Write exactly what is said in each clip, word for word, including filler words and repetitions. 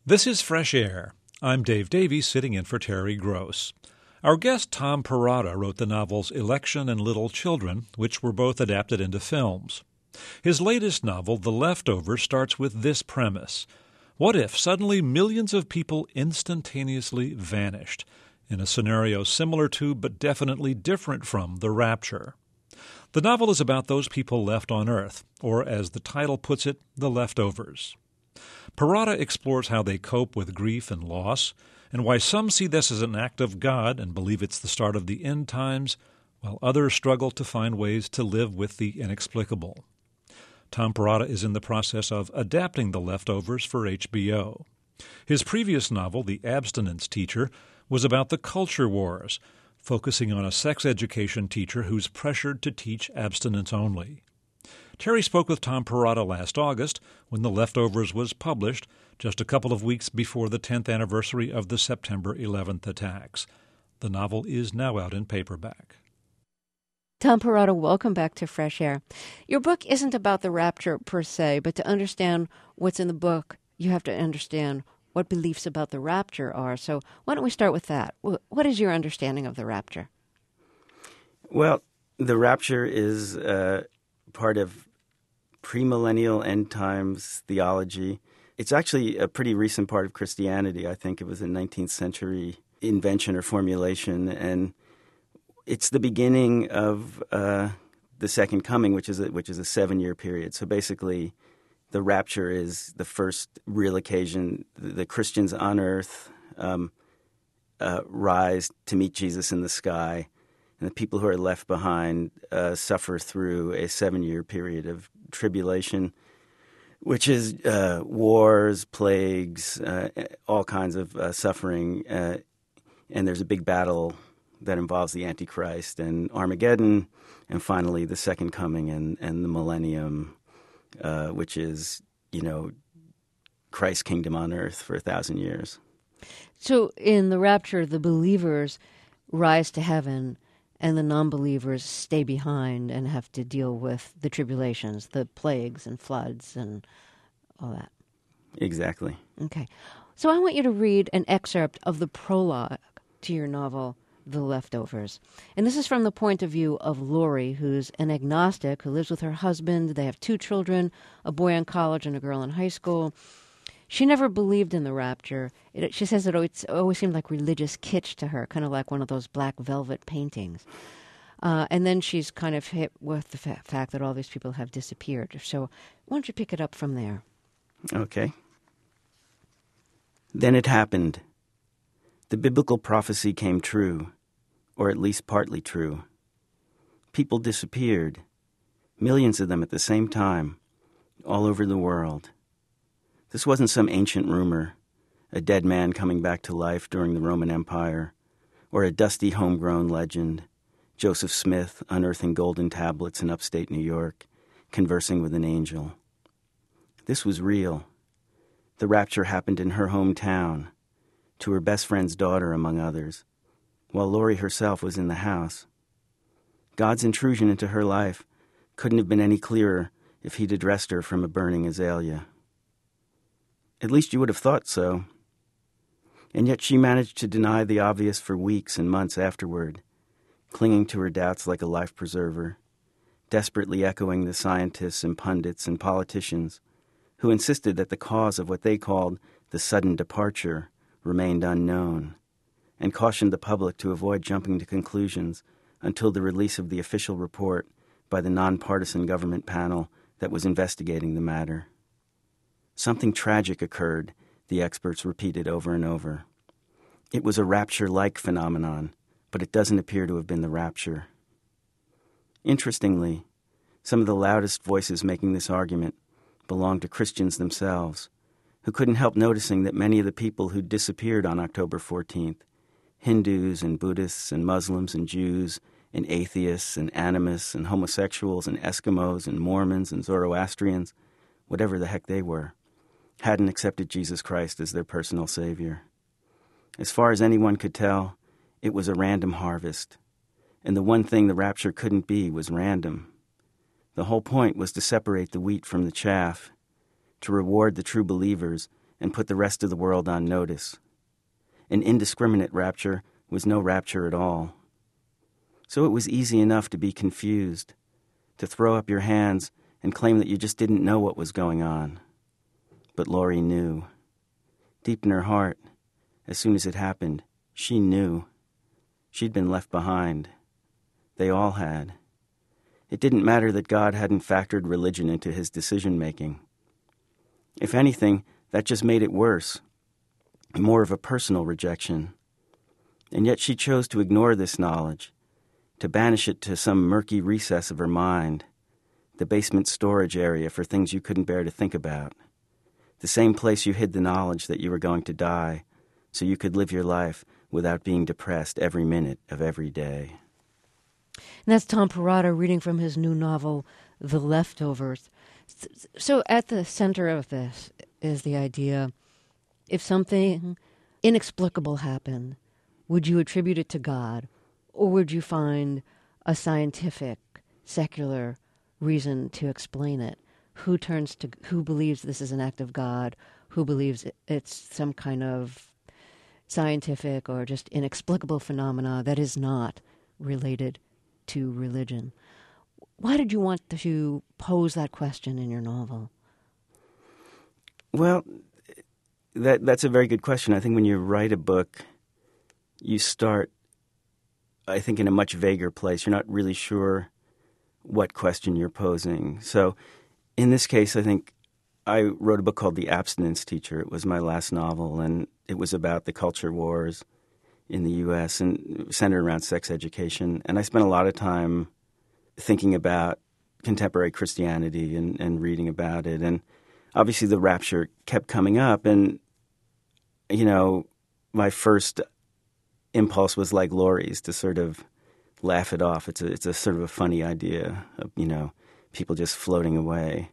This is Fresh Air. I'm Dave Davies, sitting in for Terry Gross. Our guest Tom Perrotta wrote the novels Election and Little Children, which were both adapted into films. His latest novel, The Leftovers, starts with this premise. What if suddenly millions of people instantaneously vanished, in a scenario similar to but definitely different from the Rapture? The novel is about those people left on Earth, or as the title puts it, the leftovers. Perrotta explores how they cope with grief and loss, and why some see this as an act of God and believe it's the start of the end times, while others struggle to find ways to live with the inexplicable. Tom Perrotta is in the process of adapting The Leftovers for H B O. His previous novel, The Abstinence Teacher, was about the culture wars, focusing on a sex education teacher who's pressured to teach abstinence only. Terry spoke with Tom Perrotta last August when The Leftovers was published, just a couple of weeks before the tenth anniversary of the September eleventh attacks. The novel is now out in paperback. Tom Perrotta, welcome back to Fresh Air. Your book isn't about the rapture per se, but to understand what's in the book, you have to understand what beliefs about the rapture are. So why don't we start with that? What is your understanding of the rapture? Well, the rapture is uh, part of premillennial end times theology. It's actually a pretty recent part of Christianity. I think it was a nineteenth century invention or formulation, and it's the beginning of uh, the second coming, which is a, which is a seven-year period. So basically, the rapture is the first real occasion the, the Christians on earth um, uh, rise to meet Jesus in the sky, and the people who are left behind uh, suffer through a seven-year period of tribulation, which is uh, wars, plagues, uh, all kinds of uh, suffering. Uh, and there's a big battle that involves the Antichrist and Armageddon, and finally the second coming and, and the millennium, uh, which is, you know, Christ's kingdom on earth for a thousand years. So in the rapture, the believers rise to heaven, and the non-believers stay behind and have to deal with the tribulations, the plagues and floods and all that. Exactly. Okay. So I want you to read an excerpt of the prologue to your novel, The Leftovers. And this is from the point of view of Lori, who's an agnostic who lives with her husband. They have two children, a boy in college and a girl in high school. She never believed in the rapture. It, she says it always, it always seemed like religious kitsch to her, kind of like one of those black velvet paintings. Uh, and then she's kind of hit with the fa- fact that all these people have disappeared. So why don't you pick it up from there? Okay. Then it happened. The biblical prophecy came true, or at least partly true. People disappeared, millions of them at the same time, all over the world. This wasn't some ancient rumor, a dead man coming back to life during the Roman Empire, or a dusty homegrown legend, Joseph Smith unearthing golden tablets in upstate New York, conversing with an angel. This was real. The rapture happened in her hometown, to her best friend's daughter, among others, while Lori herself was in the house. God's intrusion into her life couldn't have been any clearer if he'd addressed her from a burning azalea. At least you would have thought so. And yet she managed to deny the obvious for weeks and months afterward, clinging to her doubts like a life preserver, desperately echoing the scientists and pundits and politicians who insisted that the cause of what they called the sudden departure remained unknown, and cautioned the public to avoid jumping to conclusions until the release of the official report by the nonpartisan government panel that was investigating the matter. Something tragic occurred, the experts repeated over and over. It was a rapture-like phenomenon, but it doesn't appear to have been the rapture. Interestingly, some of the loudest voices making this argument belonged to Christians themselves, who couldn't help noticing that many of the people who disappeared on October fourteenth, Hindus and Buddhists and Muslims and Jews and atheists and animists and homosexuals and Eskimos and Mormons and Zoroastrians, whatever the heck they were, hadn't accepted Jesus Christ as their personal savior. As far as anyone could tell, it was a random harvest, and the one thing the rapture couldn't be was random. The whole point was to separate the wheat from the chaff, to reward the true believers and put the rest of the world on notice. An indiscriminate rapture was no rapture at all. So it was easy enough to be confused, to throw up your hands and claim that you just didn't know what was going on. But Laurie knew. Deep in her heart, as soon as it happened, she knew. She'd been left behind. They all had. It didn't matter that God hadn't factored religion into his decision-making. If anything, that just made it worse, more of a personal rejection. And yet she chose to ignore this knowledge, to banish it to some murky recess of her mind, the basement storage area for things you couldn't bear to think about, the same place you hid the knowledge that you were going to die so you could live your life without being depressed every minute of every day. And that's Tom Perrotta reading from his new novel, The Leftovers. So at the center of this is the idea, if something inexplicable happened, would you attribute it to God, or would you find a scientific, secular reason to explain it? Who turns to, who believes this is an act of God? Who believes it's some kind of scientific or just inexplicable phenomena that is not related to religion? Why did you want to pose that question in your novel? Well, that that's a very good question. I think when you write a book, you start, I think, in a much vaguer place. You're not really sure what question you're posing. So in this case, I think I wrote a book called The Abstinence Teacher. It was my last novel, and it was about the culture wars in the U S and centered around sex education. And I spent a lot of time thinking about contemporary Christianity and, and reading about it. And obviously the rapture kept coming up. And, you know, my first impulse was like Laurie's, to sort of laugh it off. It's a, it's a sort of a funny idea of, you know, people just floating away.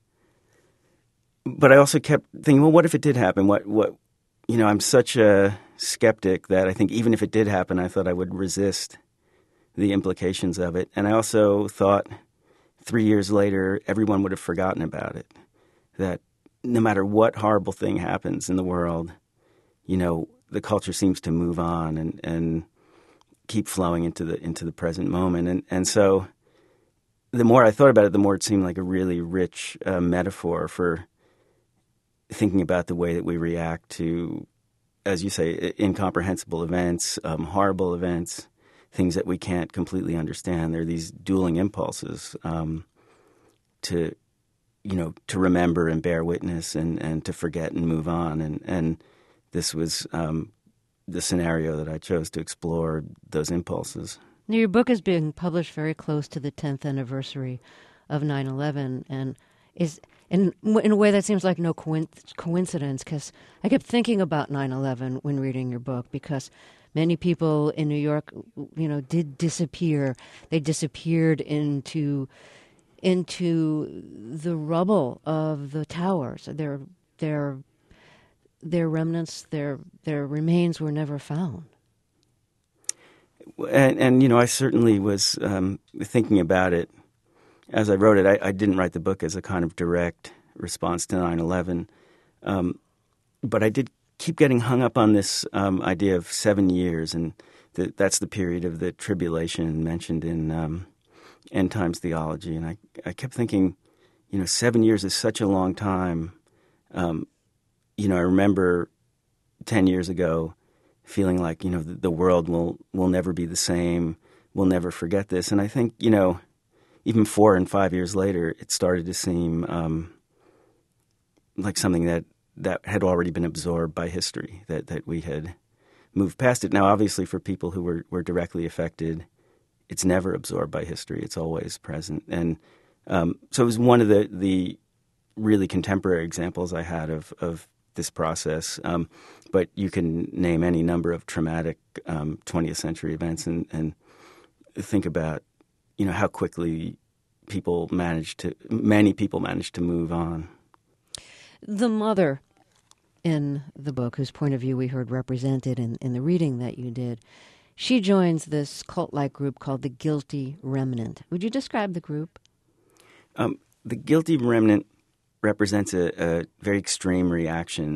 But I also kept thinking, well, what if it did happen? What, what, you know, I'm such a skeptic that I think even if it did happen, I thought I would resist the implications of it. And I also thought three years later, everyone would have forgotten about it. That no matter what horrible thing happens in the world, you know, the culture seems to move on and, and keep flowing into the into the present moment. And and so the more I thought about it, the more it seemed like a really rich uh, metaphor for thinking about the way that we react to, as you say, incomprehensible events, um, horrible events, things that we can't completely understand. There are these dueling impulses um, to, you know, to remember and bear witness and, and to forget and move on. And, and this was um, the scenario that I chose to explore those impulses. Now, your book is being published very close to the tenth anniversary of nine eleven, and is in in a way that seems like no coincidence, because I kept thinking about nine eleven when reading your book, because many people in New York, you know, did disappear. They disappeared into into the rubble of the towers. Their their their remnants, their their remains were never found. And, and you know, I certainly was um, thinking about it as I wrote it. I, I didn't write the book as a kind of direct response to nine eleven, um, but I did keep getting hung up on this um, idea of seven years, and the, that's the period of the tribulation mentioned in um, End Times Theology. And I, I kept thinking, you know, seven years is such a long time. Um, you know, I remember ten years ago feeling like, you know, the, the world will, will never be the same. We'll never forget this. And I think, you know, even four and five years later, it started to seem um, like something that, that had already been absorbed by history, that, that we had moved past it. Now, obviously, for people who were, were directly affected, it's never absorbed by history. It's always present. And um, so it was one of the, the really contemporary examples I had of, of this process. Um, but you can name any number of traumatic um, twentieth century events and, and think about, you know, how quickly people managed to, many people managed to move on. The mother in the book, whose point of view we heard represented in, in the reading that you did, she joins this cult-like group called the Guilty Remnant. Would you describe the group? Um, the Guilty Remnant represents a, a very extreme reaction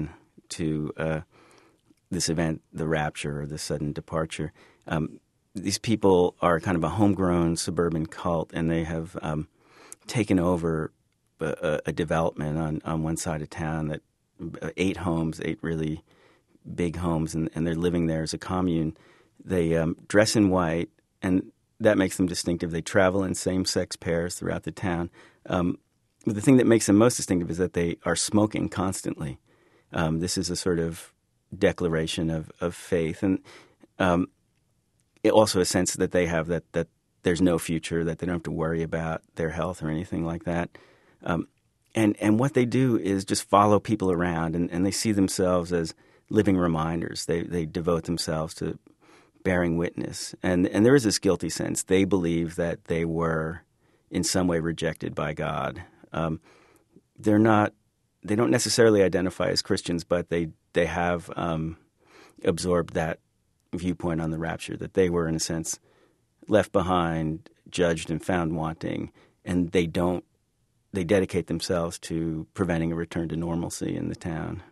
to uh, this event, the rapture or the sudden departure. Um, these people are kind of a homegrown suburban cult, and they have um, taken over a, a development on, on one side of town that uh, eight homes, eight really big homes, and, and they're living there as a commune. They um, dress in white, and that makes them distinctive. They travel in same-sex pairs throughout the town. Um, but the thing that makes them most distinctive is that they are smoking constantly. Um, this is a sort of declaration of, of faith, and um, it also a sense that they have that, that there's no future, that they don't have to worry about their health or anything like that. Um, and, and what they do is just follow people around, and, and they see themselves as living reminders. They, they devote themselves to bearing witness. And, and there is this guilty sense. They believe that they were in some way rejected by God. Um, they're not, they don't necessarily identify as Christians, but they, they have um, absorbed that viewpoint on the rapture, that they were, in a sense, left behind, judged, and found wanting, and they don't, they dedicate themselves to preventing a return to normalcy in the town.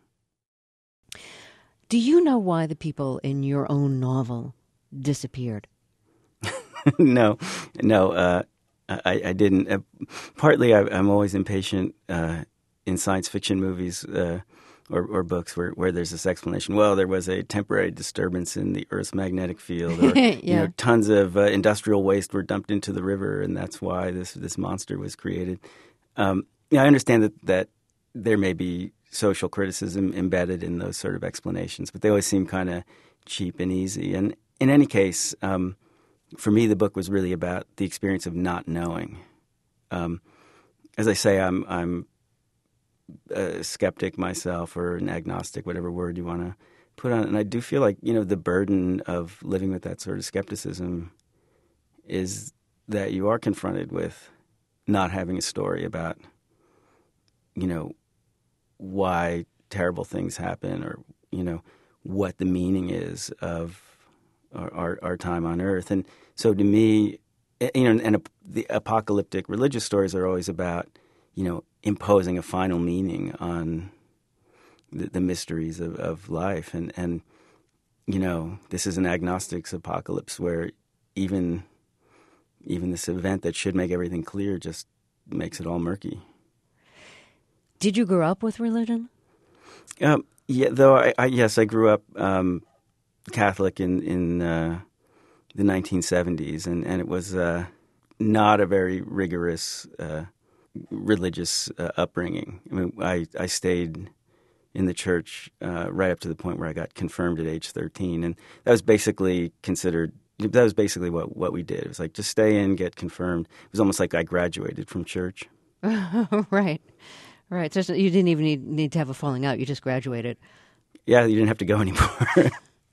Do you know why the people in your own novel disappeared? no, no, uh, I, I didn't. Uh, partly, I, I'm always impatient uh, in science fiction movies uh, or, or books where, where there's this explanation. Well, there was a temporary disturbance in the Earth's magnetic field, or yeah. you know, tons of uh, industrial waste were dumped into the river, and that's why this this monster was created. Um, yeah, I understand that that there may be social criticism embedded in those sort of explanations, but they always seem kind of cheap and easy. And in any case, um, for me, the book was really about the experience of not knowing. Um, as I say, I'm I'm a skeptic myself, or an agnostic, whatever word you want to put on it. And I do feel like, you know, the burden of living with that sort of skepticism is that you are confronted with not having a story about, you know, why terrible things happen, or, you know, what the meaning is of our, our, our time on Earth. And so to me, you know, and the apocalyptic religious stories are always about, you know, imposing a final meaning on the, the mysteries of, of life. And, and, you know, this is an agnostic's apocalypse where even even this event that should make everything clear just makes it all murky. Did you grow up with religion? Um, yeah, though I, I yes, I grew up um, Catholic in in uh, the nineteen seventies, and and it was uh, not a very rigorous uh, religious uh, upbringing. I mean, I I stayed in the church uh, right up to the point where I got confirmed at age thirteen, and that was basically considered. That was basically what, what we did. It was like, just stay in, get confirmed. It was almost like I graduated from church. Right. Right. So you didn't even need, need to have a falling out. You just graduated. Yeah, you didn't have to go anymore.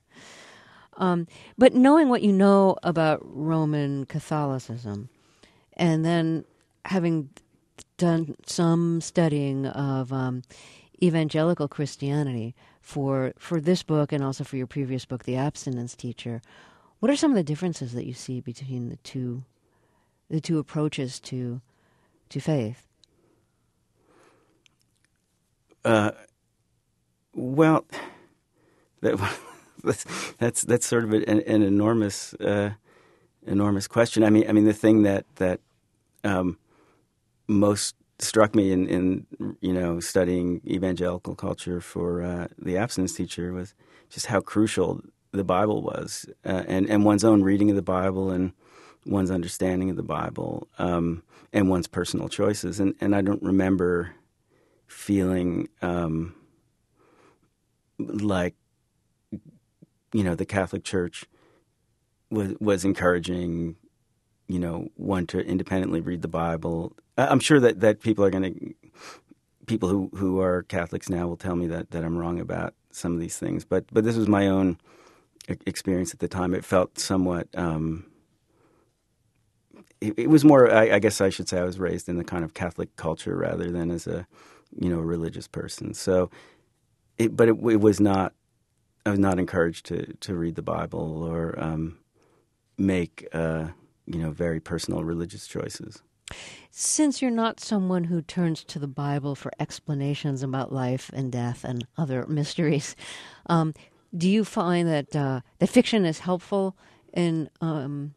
um, but knowing what you know about Roman Catholicism, and then having done some studying of um, evangelical Christianity for for this book and also for your previous book, The Abstinence Teacher, what are some of the differences that you see between the two the two approaches to to faith? Uh, well, that, that's, that's that's sort of an, an enormous uh, enormous question. I mean, I mean, the thing that that um, most struck me in, in you know studying evangelical culture for uh, the Abstinence Teacher was just how crucial the Bible was, uh, and and one's own reading of the Bible, and one's understanding of the Bible, um, and one's personal choices. And and I don't remember feeling um, like you know the Catholic Church was was encouraging you know one to independently read the Bible. I'm sure that, that people are going to people who, who are Catholics now will tell me that, that I'm wrong about some of these things, but but this was my own experience at the time. It felt somewhat. Um, it, it was more. I, I guess I should say I was raised in the kind of Catholic culture rather than as a, you know, religious person. So, it, but it, it was not. I was not encouraged to to read the Bible or um, make uh, you know very personal religious choices. Since you're not someone who turns to the Bible for explanations about life and death and other mysteries, um, do you find that uh, that fiction is helpful in, um,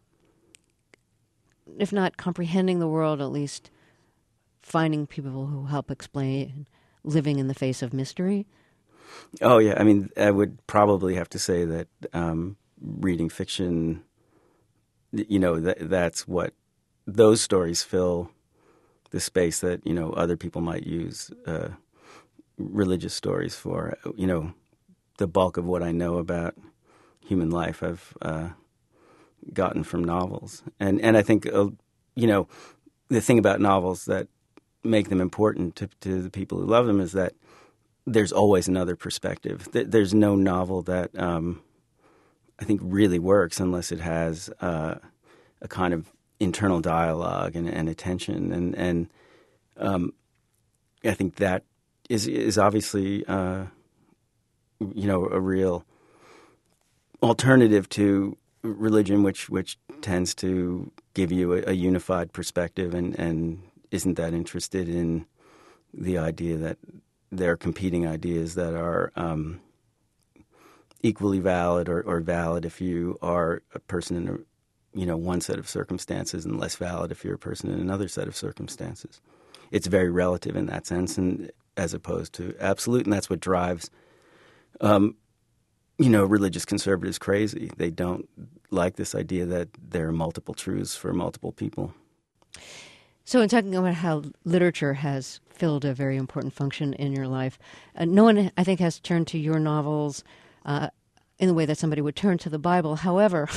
if not comprehending the world, at least finding people who help explain living in the face of mystery? Oh, yeah. I mean, I would probably have to say that um, reading fiction, you know, that, that's what those stories fill the space that, you know, other people might use uh, religious stories for. You know, the bulk of what I know about human life I've uh, gotten from novels. And and I think, uh, you know, the thing about novels that make them important to, to the people who love them is that there's always another perspective. There's no novel that um, I think really works unless it has uh, a kind of internal dialogue and, and attention, and and um, I think that is is obviously uh, you know a real alternative to religion, which which tends to give you a, a unified perspective and, and isn't that interested in the idea that there are competing ideas that are um, equally valid or, or valid if you are a person in a you know, one set of circumstances and less valid if you're a person in another set of circumstances. It's very relative in that sense, and as opposed to absolute, and that's what drives, um, you know, religious conservatives crazy. They don't like this idea that there are multiple truths for multiple people. So in talking about how literature has filled a very important function in your life, uh, no one, I think, has turned to your novels uh, in the way that somebody would turn to the Bible. However,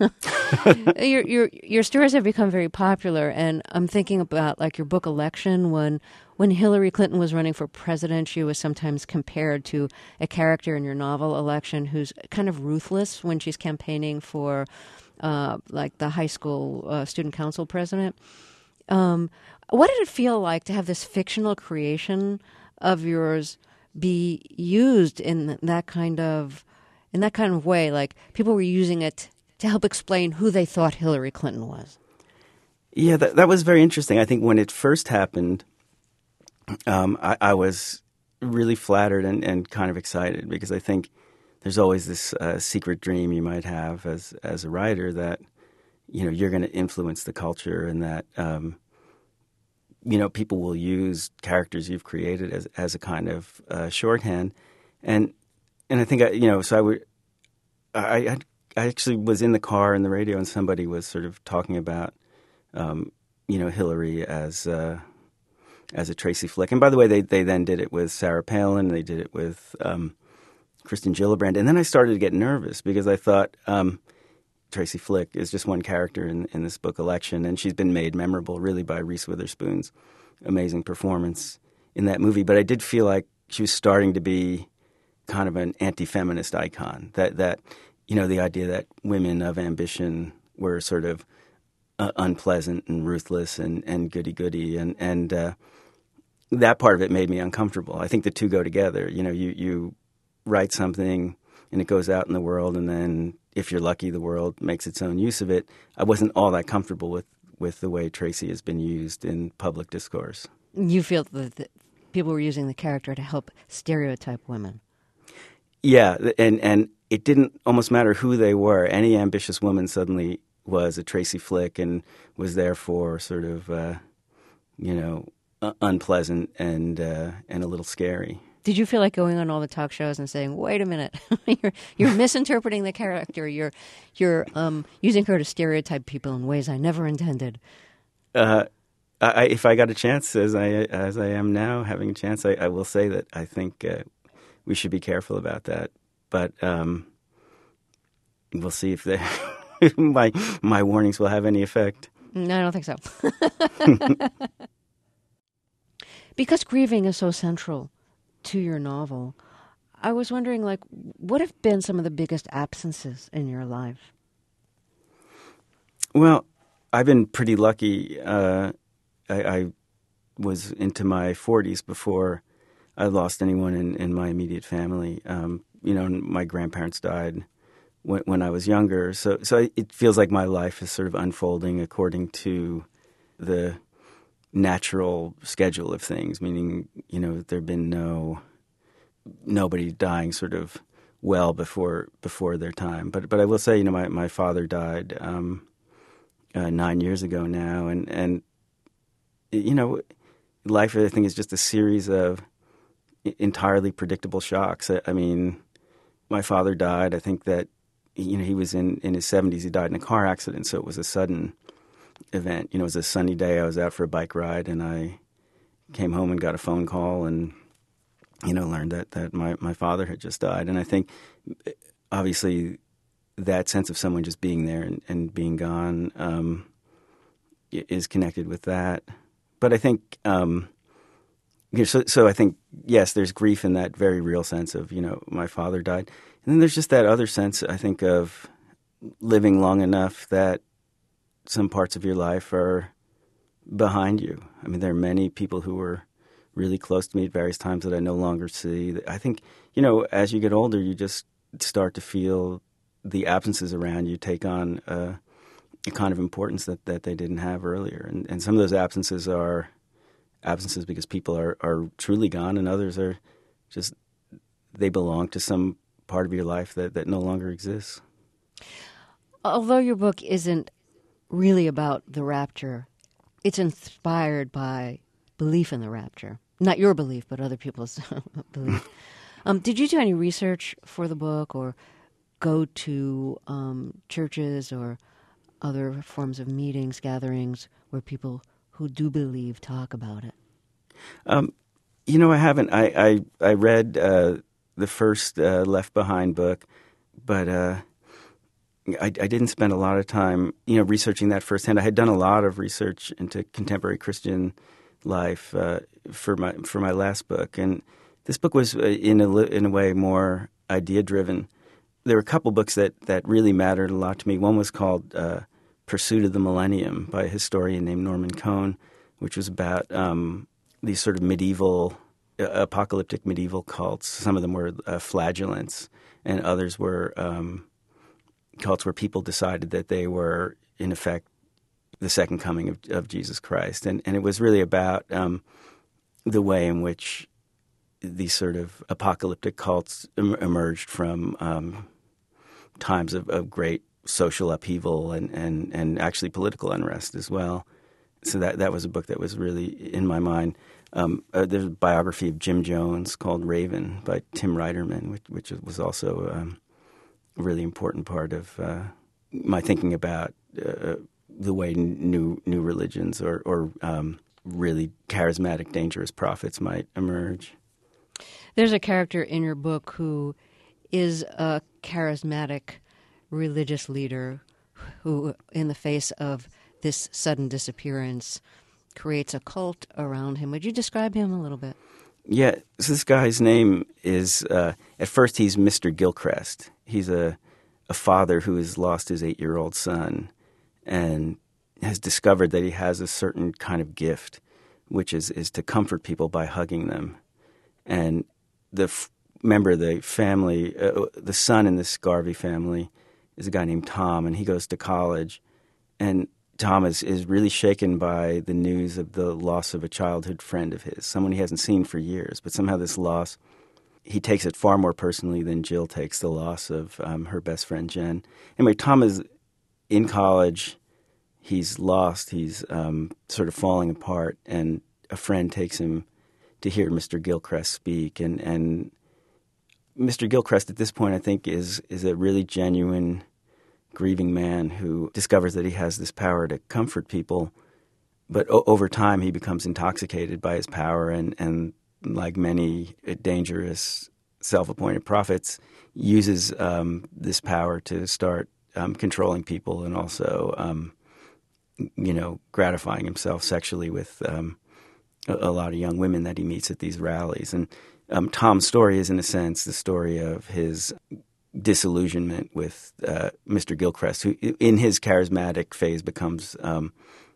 your your your stories have become very popular, and I'm thinking about like your book Election. When when Hillary Clinton was running for president, she was sometimes compared to a character in your novel Election who's kind of ruthless when she's campaigning for uh, like the high school uh, student council president. Um, what did it feel like to have this fictional creation of yours be used in that kind of in that kind of way? Like people were using it to help explain who they thought Hillary Clinton was. Yeah, that, that was very interesting. I think when it first happened, um, I, I was really flattered and, and kind of excited because I think there's always this uh, secret dream you might have as as a writer that, you know, you're going to influence the culture and that, um, you know, people will use characters you've created as as a kind of uh, shorthand. And and I think, I, you know, so I would, I, I I actually was in the car in the radio and somebody was sort of talking about, um, you know, Hillary as uh, as a Tracy Flick. And by the way, they they then did it with Sarah Palin. They did it with um, Kristen Gillibrand. And then I started to get nervous because I thought um, Tracy Flick is just one character in, in this book, Election. And she's been made memorable really by Reese Witherspoon's amazing performance in that movie. But I did feel like she was starting to be kind of an anti-feminist icon, that that you know, the idea that women of ambition were sort of uh, unpleasant and ruthless and, and goody-goody. And, and uh, that part of it made me uncomfortable. I think the two go together. You know, you, you write something and it goes out in the world, and then if you're lucky, the world makes its own use of it. I wasn't all that comfortable with, with the way Tracy has been used in public discourse. You feel that the, people were using the character to help stereotype women. Yeah, and and it didn't almost matter who they were. Any ambitious woman suddenly was a Tracy Flick and was therefore sort of, uh, you know, uh, unpleasant and uh, and a little scary. Did you feel like going on all the talk shows and saying, "Wait a minute, you're you're misinterpreting the character. You're you're um, using her to stereotype people in ways I never intended"? Uh, I, if I got a chance, as I as I am now, having a chance, I, I will say that I think. Uh, We should be careful about that, but um, we'll see if they, my my warnings will have any effect. No, I don't think so. Because grieving is so central to your novel, I was wondering, like, what have been some of the biggest absences in your life? Well, I've been pretty lucky. Uh, I, I was into my forties before I lost anyone in, in my immediate family. Um, you know, my grandparents died when, when I was younger. So so it feels like my life is sort of unfolding according to the natural schedule of things, meaning, you know, there had been no nobody dying sort of well before before their time. But but I will say, you know, my, my father died um, uh, nine years ago now, and, and you know, life, I think, is just a series of entirely predictable shocks. I, I mean, my father died. I think that, you know, he was in, in his seventies. He died in a car accident, so it was a sudden event. You know, it was a sunny day. I was out for a bike ride, and I came home and got a phone call and, you know, learned that, that my, my father had just died. And I think, obviously, that sense of someone just being there and, and being gone um, is connected with that. But I think, um, you know, so, so I think, yes, there's grief in that very real sense of, you know, my father died. And then there's just that other sense, I think, of living long enough that some parts of your life are behind you. I mean, there are many people who were really close to me at various times that I no longer see. I think, you know, as you get older, you just start to feel the absences around you take on uh, a kind of importance that, that they didn't have earlier. And, and some of those absences are absences because people are, are truly gone, and others are just, they belong to some part of your life that, that no longer exists. Although your book isn't really about the rapture, it's inspired by belief in the rapture. Not your belief, but other people's belief. Um, did you do any research for the book, or go to um, churches or other forms of meetings, gatherings, where people who do believe talk about it? Um, you know, I haven't. I, I, I read uh, the first uh, Left Behind book, but uh, I, I didn't spend a lot of time, you know, researching that firsthand. I had done a lot of research into contemporary Christian life uh, for my for my last book, and this book was uh, in a in a way more idea driven. There were a couple books that, that really mattered a lot to me. One was called uh, Pursuit of the Millennium by a historian named Norman Cohn, which was about um, these sort of medieval, uh, apocalyptic medieval cults. Some of them were uh, flagellants, and others were um, cults where people decided that they were, in effect, the second coming of, of Jesus Christ. And, and it was really about um, the way in which these sort of apocalyptic cults em- emerged from um, times of, of great social upheaval and, and, and actually political unrest as well. So that that was a book that was really in my mind. Um, uh, there's a biography of Jim Jones called Raven by Tim Reiterman, which, which was also um, a really important part of uh, my thinking about uh, the way new new religions or, or um, really charismatic, dangerous prophets might emerge. There's a character in your book who is a charismatic religious leader who, in the face of this sudden disappearance, creates a cult around him. Would you describe him a little bit? Yeah, so this guy's name is, uh, at first he's Mister Gilchrist. He's a, a father who has lost his eight-year-old son and has discovered that he has a certain kind of gift, which is, is to comfort people by hugging them. And the f- member of the family, uh, the son in this Garvey family, is a guy named Tom, and he goes to college. And Tom is, is really shaken by the news of the loss of a childhood friend of his, someone he hasn't seen for years. But somehow this loss, he takes it far more personally than Jill takes the loss of um, her best friend, Jen. Anyway, Tom is in college. He's lost. He's um, sort of falling apart, and a friend takes him to hear Mister Gilchrist speak. And, and Mister Gilchrist at this point, I think, is is a really genuine grieving man who discovers that he has this power to comfort people. But o- over time, he becomes intoxicated by his power, and, and like many dangerous self-appointed prophets, uses um, this power to start um, controlling people and also, um, you know, gratifying himself sexually with um, a, a lot of young women that he meets at these rallies. And um, Tom's story is, in a sense, the story of his disillusionment with uh, Mister Gilchrist, who in his charismatic phase becomes um,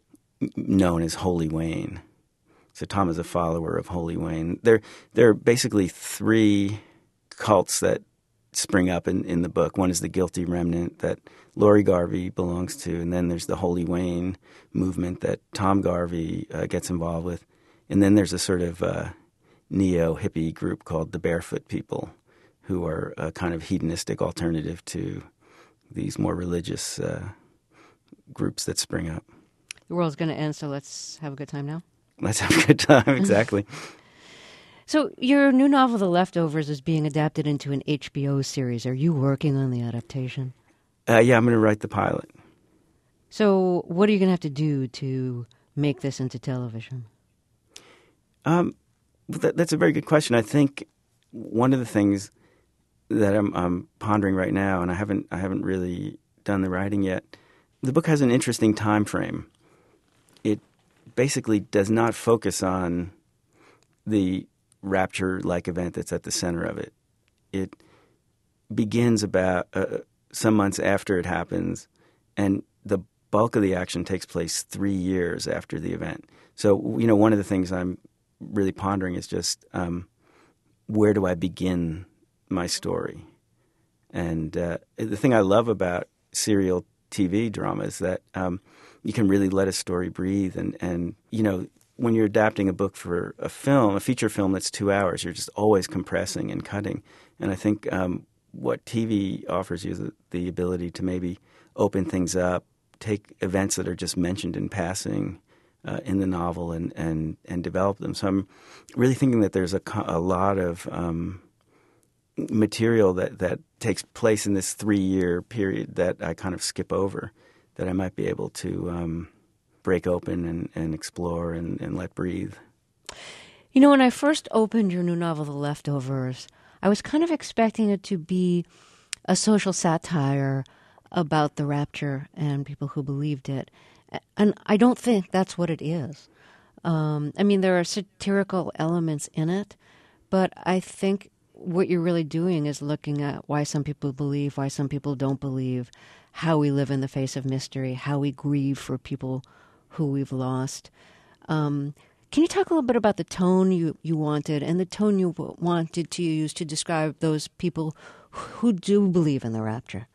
known as Holy Wayne. So Tom is a follower of Holy Wayne. There, there are basically three cults that spring up in, in the book. One is the Guilty Remnant that Laurie Garvey belongs to, and then there's the Holy Wayne movement that Tom Garvey uh, gets involved with. And then there's a sort of uh, neo-hippie group called the Barefoot People, who are a kind of hedonistic alternative to these more religious uh, groups that spring up. The world's going to end, so let's have a good time now. Let's have a good time, exactly. So your new novel, The Leftovers, is being adapted into an H B O series. Are you working on the adaptation? Uh, yeah, I'm going to write the pilot. So what are you going to have to do to make this into television? Um, that, that's a very good question. I think one of the things that I'm, I'm pondering right now, and I haven't I haven't really done the writing yet, the book has an interesting time frame. It basically does not focus on the rapture-like event that's at the center of it. It begins about uh, some months after it happens, and the bulk of the action takes place three years after the event. So, you know, one of the things I'm really pondering is just um, where do I begin my story? And uh, the thing I love about serial T V drama is that um, you can really let a story breathe. And, and, you know, when you're adapting a book for a film, a feature film that's two hours, you're just always compressing and cutting. And I think um, what T V offers you is the, the ability to maybe open things up, take events that are just mentioned in passing uh, in the novel and, and, and develop them. So I'm really thinking that there's a, a lot of um, material that, that takes place in this three-year period that I kind of skip over, that I might be able to um, break open and, and explore and, and let breathe. You know, when I first opened your new novel, The Leftovers, I was kind of expecting it to be a social satire about the rapture and people who believed it. And I don't think that's what it is. Um, I mean, there are satirical elements in it, but I think what you're really doing is looking at why some people believe, why some people don't believe, how we live in the face of mystery, how we grieve for people who we've lost. Um, can you talk a little bit about the tone you, you wanted and the tone you wanted to use to describe those people who do believe in the rapture?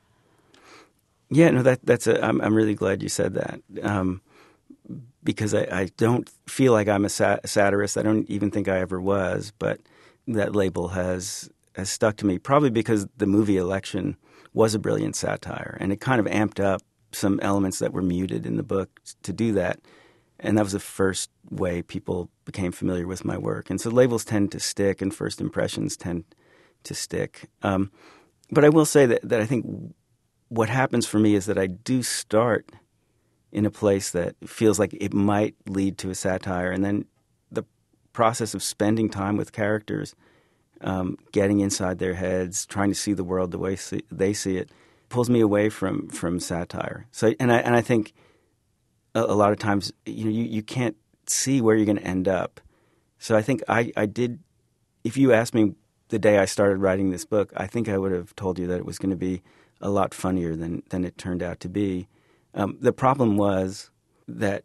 Yeah, no, that that's a. I'm I'm really glad you said that um, because I, I don't feel like I'm a sat- satirist. I don't even think I ever was, but that label has has stuck to me. Probably because the movie Election was a brilliant satire, and it kind of amped up some elements that were muted in the book to do that. And that was the first way people became familiar with my work. And so labels tend to stick, and first impressions tend to stick. Um, but I will say that that I think what happens for me is that I do start in a place that feels like it might lead to a satire, and then the process of spending time with characters, um, getting inside their heads, trying to see the world the way see, they see it, pulls me away from, from satire. So, and I and I think a, a lot of times, you know, you, you can't see where you're going to end up. So I think I, I did. If you asked me the day I started writing this book, I think I would have told you that it was going to be a lot funnier than, than it turned out to be. Um, the problem was that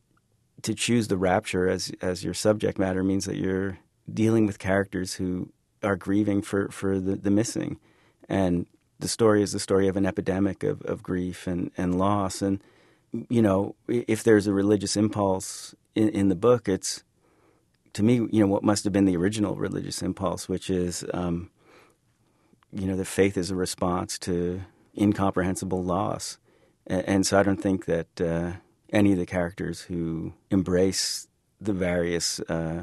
to choose the rapture as as your subject matter means that you're dealing with characters who are grieving for, for the, the missing. And the story is the story of an epidemic of, of grief and, and loss. And, you know, if there's a religious impulse in, in the book, it's, to me, you know, what must have been the original religious impulse, which is um, you know, that faith is a response to incomprehensible loss. And so I don't think that uh, any of the characters who embrace the various uh,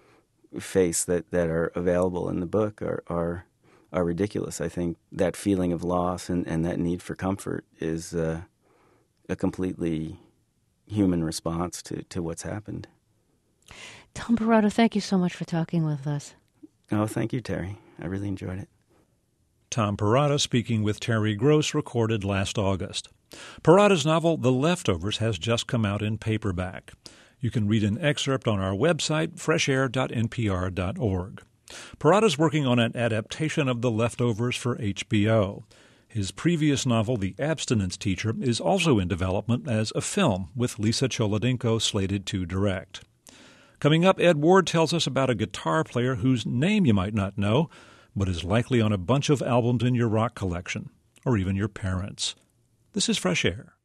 faiths that, that are available in the book are, are are ridiculous. I think that feeling of loss and, and that need for comfort is uh, a completely human response to, to what's happened. Tom Perrotta, thank you so much for talking with us. Oh, thank you, Terry. I really enjoyed it. Tom Perrotta speaking with Terry Gross, recorded last August. Perrotta's novel, The Leftovers, has just come out in paperback. You can read an excerpt on our website, fresh air dot n p r dot org. Perrotta's working on an adaptation of The Leftovers for H B O. His previous novel, The Abstinence Teacher, is also in development as a film, with Lisa Cholodenko slated to direct. Coming up, Ed Ward tells us about a guitar player whose name you might not know, but is likely on a bunch of albums in your rock collection, or even your parents'. This is Fresh Air.